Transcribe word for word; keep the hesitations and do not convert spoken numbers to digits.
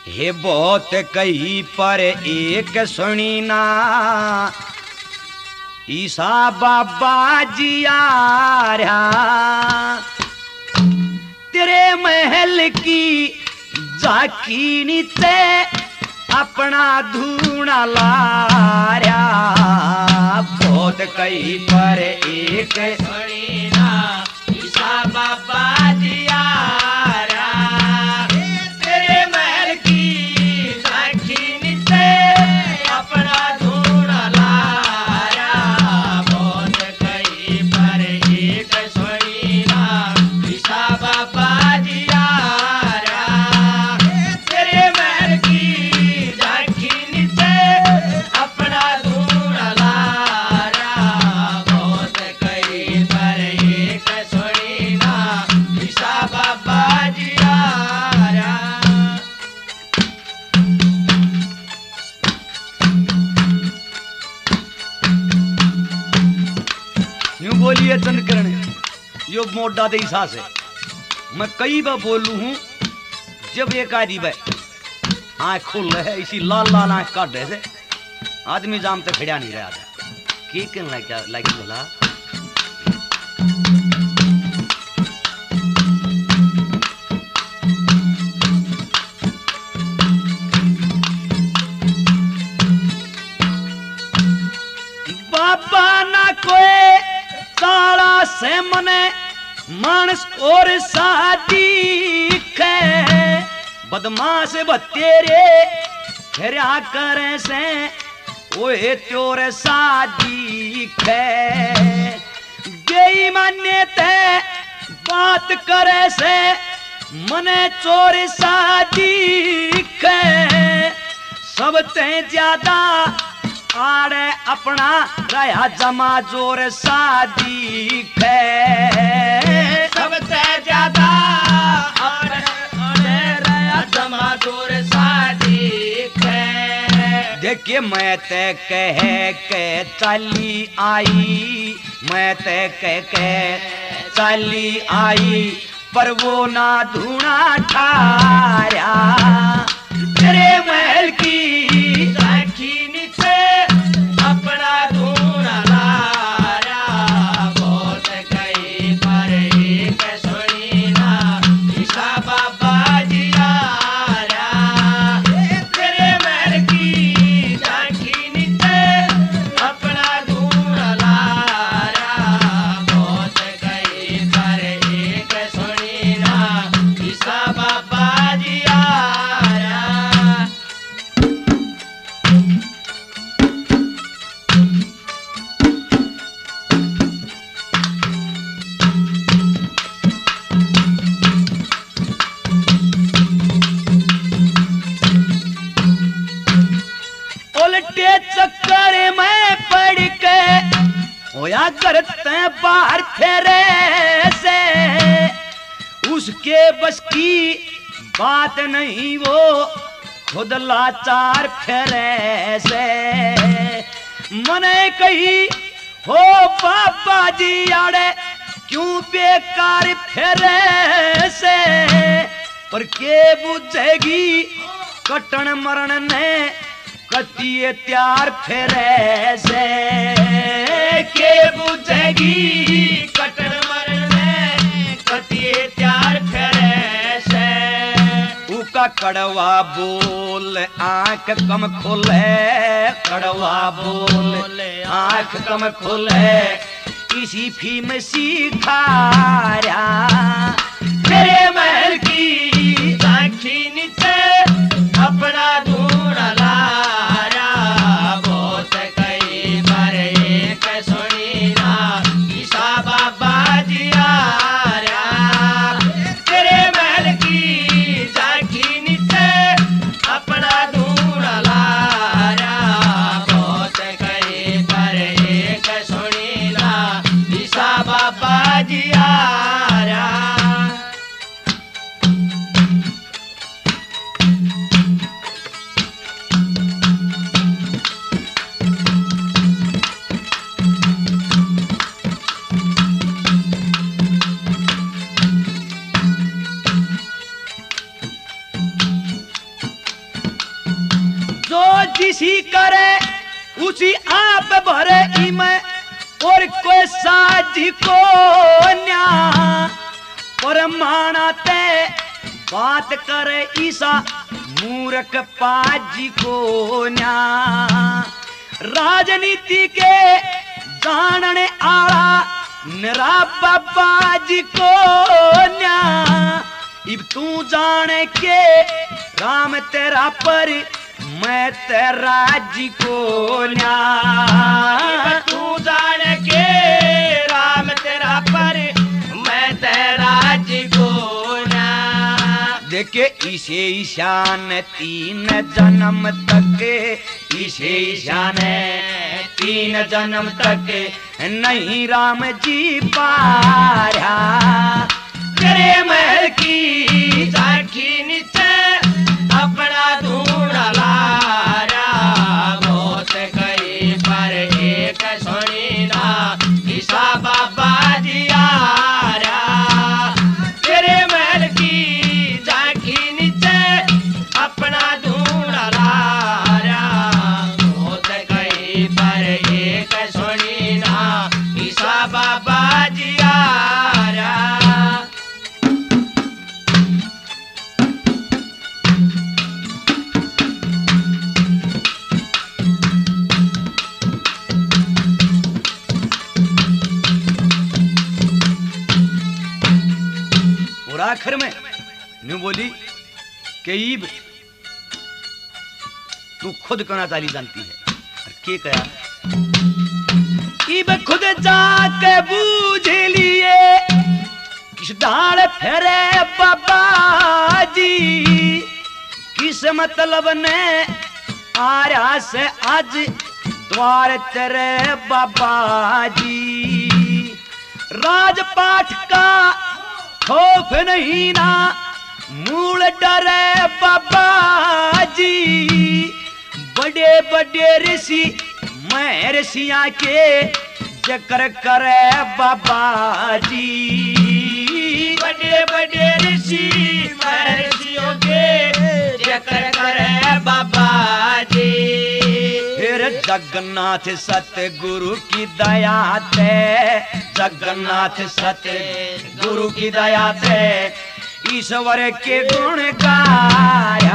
हे बहुत कही पर एक सुनी ना, ईसा बाबा जी आ रहा तेरे महल की झाकी नीचे अपना धूना ला रहा। बहुत कही पर एक सुनी ना, ईसा बाबा जी आ रहा तेरे महल की झाकी नीचे अपना धूना ला रहा। बहुत कही पर एक सुनी ना, ईसा बाबा जी आ रहा तेरे महल की झाकी नीचे अपना धूना ला रहा। बहुत कही पर एक सुनी ना, ईसा बाबा जी आ रहा। यूं बोलिए चंद्रकरण, यो मोटा दे ईसा से मैं कई बार बोलू हूं, जब एक आदि भाई आँख खुल है इसी लाल लाल आँख काट से आदमी जाम तक खड़ा नहीं रहा था की कहने लगा लगी बोला बाबा ना कोई ताला से मने मानस और शादी खे बदमाश बतेरे फेरा करे से ओए त्योर शादी खे गई मान्य ते बात करे से मने चोर शादी खे सबते ज्यादा आड़े अपना रहा जमा जोर शादी खे सबसे ज्यादा आड़े रहा जमा जोर शादी खे। देखिए मैं ते कह के चली आई, मैं ते कह के चली आई पर वो ना धूना ठारा तेरे महल की झांकी नीचे अपना धूना ला रहा। बहुत कही पर एक सुनी ना, ईसा बाबा जी आ रहा तेरे महल की झांकी नीचे अपना धूना ला रहा। बहुत कही पर एक सुनी ना, ईसा बाबा जी आ रहा। उल्टे चक्कर में पड़ के होया करते बाहर फेरे से उसके बस की बात नहीं वो खुद लाचार फेरे से मने कही हो बाबा जी आड़े क्यों बेकार फेरे से पर के बुझेगी कटन मरण ने कतिये त्यार फेरे से के बुझेगी कटन मरण ने कतिये त्यार फेरे से। उका कड़वा बोल आंख कम खोले, कड़वा बोल आंख कम खोले किसी फीम सीखा तेरे महल की झांकी नीचे अपना धूना ला रहा। बहुत कही पर एक सुनी ना, ईसा बाबा जी आ रहा तेरे महल की झांकी नीचे अपना धूना ला रहा। बहुत कही पर एक सुनी ना, ईसा बाबा जी आ रहा। जिसी करे उसी आप भरे इमें और कोई साजी को न्या परमाणा ते बात करे ईसा मूर्ख पाजी को न्या राजनीति के जानने आला नरा बाबा जी को न्या इब तू जाने के राम तेरा पर मैं तेरा जी को न्या तू जान के राम तेरा पर मैं तेरा जी को न्या देखे इसे ईशान तीन जन्म तक इसे ईशान तीन जन्म तक नहीं राम जी पाया तेरे महल की झांकी नीचे अपना ढूंढ लाया मौत गई पर एक सुनी ना ईसा बाबा जी आया तेरे महल की झांकी नीचे अपना ढूंढ लाया मौत गई पर एक सुनी ना ईसा बाबा जी आया और आखिर में न्यू बोली कि ईब तू खुद करना ताली जानती है और के कया ईब खुद जाके बूझ लिए किस डाल फेरे बाबा जी किस मतलब ने आया से आज द्वार तेरे बाबा जी राजपाठ का खौफ नहीं ना मूल डरे बाबा जी बड़े बड़े ऋषि मैं ऋषिया के जकर करे बाबा जी बड़े बड़े ऋषि मैं ऋषियों के जकर करे बाबा जी फिर जगन्नाथ सतगुरु की दया थे जगन्नाथ सतगुरु की दया थे ईश्वर के गुण गाया